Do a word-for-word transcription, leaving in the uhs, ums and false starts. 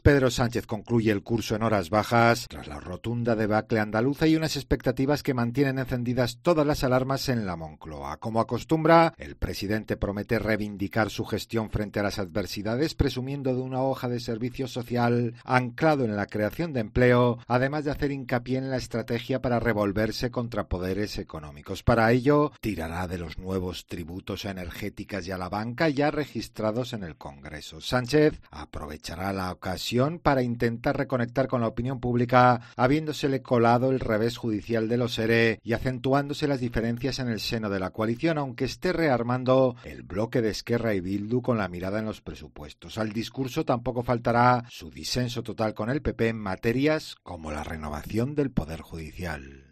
Pedro Sánchez concluye el curso en horas bajas tras la rotunda debacle andaluza y unas expectativas que mantienen encendidas todas las alarmas en la Moncloa. Como acostumbra, el presidente promete reivindicar su gestión frente a las adversidades, presumiendo de una hoja de servicio social anclado en la creación de empleo, además de hacer hincapié en la estrategia para revolverse contra poderes económicos. Para ello, tirará de los nuevos tributos a energéticas y a la banca ya registrados en el Congreso. Sánchez aprovechará la ocasión para intentar reconectar con la opinión pública, habiéndosele colado el revés judicial de los ERE y acentuándose las diferencias en el seno de la coalición, aunque esté rearmando el bloque de Esquerra y Bildu con la mirada en los presupuestos. Al discurso tampoco faltará su disenso total con el P P en materias como la renovación del Poder Judicial.